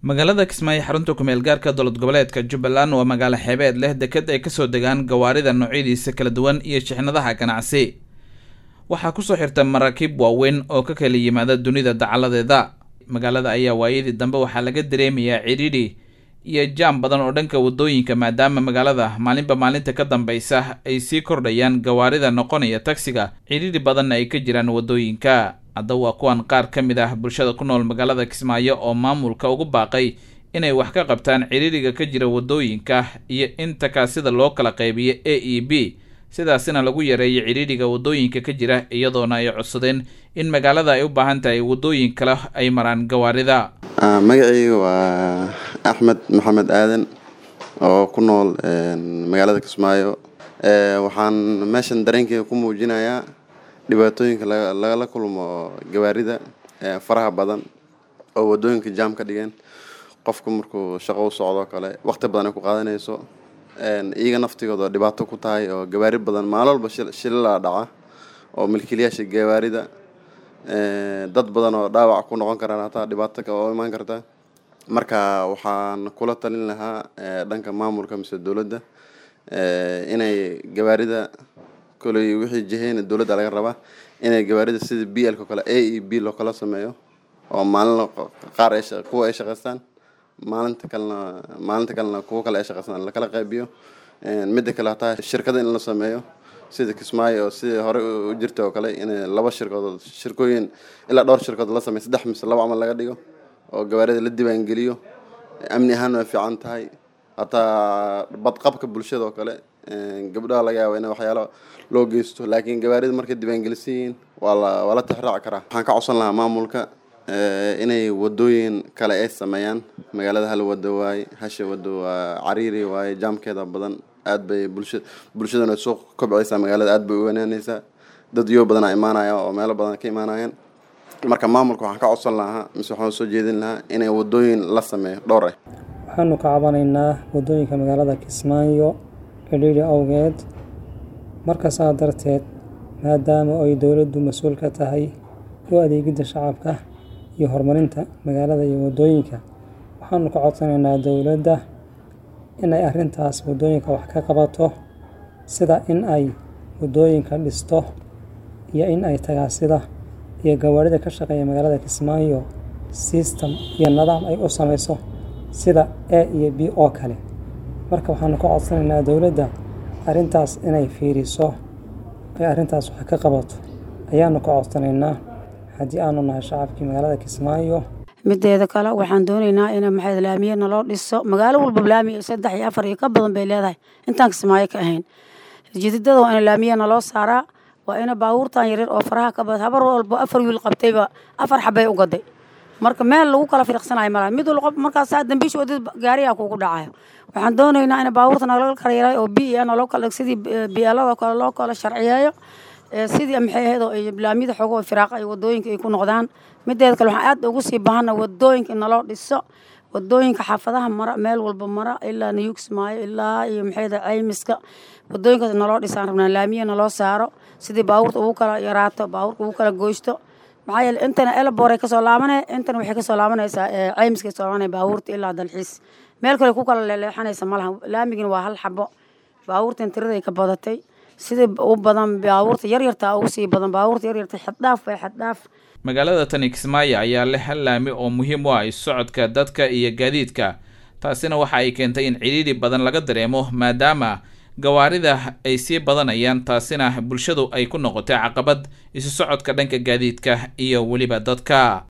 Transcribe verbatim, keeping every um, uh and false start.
magaalada Kismaayo xarunta ku meel gaarka dowlad goboleedka Jubbaland waa magaalo xeebeed leh deked ay ka soo degaan gawaarida noocyadiisa kala duwan iyo shixnadaha ganacsi. waxaa ku soo xirta maraakiib waaweyn oo ka kala yimaada dunida dacaladeeda. magaalada ayaa waayadii dambe waxaa laga dareemayaa ciriiri iyo jaam badan oo dhanka wadooyinka maadaama magaalada maalinba maalinta ka dambaysa ay sii kordhayaan gawaarida noqonaya taksiga, ciriiri badanna ay ka jiraan wadooyinka. hadda waa kuwan qaar ka mid ah bulshada ku nool magaalada Kismaayo oo maamulka ugu baaqay inay wax ka qabtaan ciriiriga ka jira wadooyinka iyo in takaasida loo kala qaybiyo A E B sidaasina lagu yareeyo ciriiriga wadooyinka ka jira iyadoona ay codsadeen in magaalada ay u baahan tahay wadooyin kale ay maraan gawaarida. magacayga waa Axmed Maxamed Aadan oo ku nool magaalada Kismaayo. waxaan meeshan dareenkayga ku muujinayaa dhibaatooyinka laga kulmo gawaarida faraha badan oo wadooyinka jaam ka dhigeen. qofku markuu shaqo u socdo kale waqti badan ay ku qaadanayso, een iyaga naftigooda dhibaato ku tahay oo gawaari badan maalin walba shilal dhaca oo milkiilayaasha gawaarida ee dad badan oo dhaawac ku noqon karaan hataa dhibaato ka oo iman karta. marka waxaan kula talin lahaa dhanka maamulka mise dawladda ee inay gawaarida kulay wixii jiheen dawladda laga rabaa inay gawaarida sida B L ka kale A E B loo kala sameeyo oo maalin qaar ay kuwa ay shaqeystaan maalinta kalena maalinta kalena kuwa kale ay shaqeystaan la kala qaybiyo. een mid kale hataa shirkada in la sameeyo sida Kismaayo oo sida hore u jirto oo kale in laba shirkadood shirkooyin ilaa dhowr shirkadood la sameeyo saddex mise laba amal laga dhigo oo gawaarida la diiwaan geliyo. amni ahaan way fiican tahay hataa badqabka bulshada oo kale gabdhaha laga yaabo in waxyaalo loo geysto, laakiin gawaarida markay diiwaan gelisiin waa la waa la tixraac karaa. waxaan ka codsan lahaa maamulka inay wadooyin kale ay sameeyaan. magaalada hal wado waay hasha wado waa cariiri waay jaamkeeda badan aad bay bulshada bulshadana soo kobcaysaa. magaalada aad bay u wanaanaysaa, dad iyo badan ay imaanayaan oo meelo badan ka imaanayaan. marka maamulka waxaan ka codsan lahaa mise waxaan soo jeedin lahaa inay wadooyin la sameeyo dhowr ah. waxaanu ka cabanaynaa wadooyinka magaalada Kismaayo ciriiri awgeed. marka saa darteed maadaama ay dawladdu mas'uul ka tahay u adeegida shacabka iyo horumarinta magaalada iyo wadooyinka, waxaanu ka codsanaynaa dawladda in ay arrintaas wadooyinka wax ka qabato, sida in ay wadooyinka dhisto iyo in ay tagaasida iyo gawaarida ka shaqeeya magaalada Kismaayo system iyo nidaam ay u samayso sida A iyo B oo kale. marka waxaanu ka codsanaynaa dawladda arrintaas inay fiiriso ay arrintaas wax ka qabato ayaanu ka codsanaynaa haddii aanu nahay shacabkii magaalada Kismaayo. mideeda kale waxaan doonaynaa in maxay laamiyada loo dhiso. magaalo walba laamiyo saddex iyo afar iyo ka badan bay leedahay intaan Kismaayo ka ahayn. jididada waa in laamiyada loo saaraa, waa in baabuurtan yaryar oo faraha ka badan habar walba afar wiil qabtayba afar xabay u gaday. marka meel lagu kala fiiqsanayo malaha mid walba markaas dambiish wadid gaariga kugu dhacayo. waxaan doonaynaa in baabuurtan laga kala yaray oo B N loo kala sidii B L-da kale loo kala sharciyeeyo sidii maxay ahayd oo laamiyada xogo firaaq ay wadooyinka ay ku noqdaan. mideeda kale waxaan aad ugu sii baahana wadooyinka in loo dhiso, wadooyinka xaafadaha mara meel walba mara ilaa New Kismaayo ilaa iyo maxay ahayd caymiska wadooyinka in loo dhisaan rabnaa laamiyada loo saaro sidii baabuurta ugu kala yaraato baabuurka ugu kala gooysto. maxaa yeelay intana elboor ay ka soo laabanay intana waxay ka soo laabanaysaa caymiska ka soo laabanay baabuurta ilaa dalxiis meel kale ku kala leexanaysa malaha. laamigina waa hal xabo, baabuurta tirada ay ka badatay sidii u badan baabuurta yar yarta ugu sii badan baabuurta yar yarta xad dhaaf bay xad dhaaf. magaalada tani Kismaayo ayaa leh hal laami oo muhiim u ah socodka dadka iyo gaadiidka, taasina waxa ay keentay in ciriiri badan laga dareemo maadaama gawaarida ay sii badanayaan, taasina bulshadu ay ku noqotay caqabad isu socodka dhanka gaadiidka iyo weliba dadka.